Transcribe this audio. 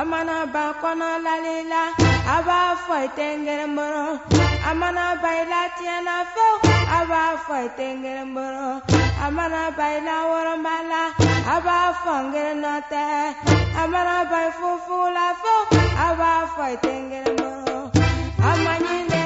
amana ba kono lalila aba foi tengeremboro amana baila tiana fo aba foi tengeremboro amana baila woromala aba fongerenate amana bai fufu la fo aba foi tengeremboro amanyinde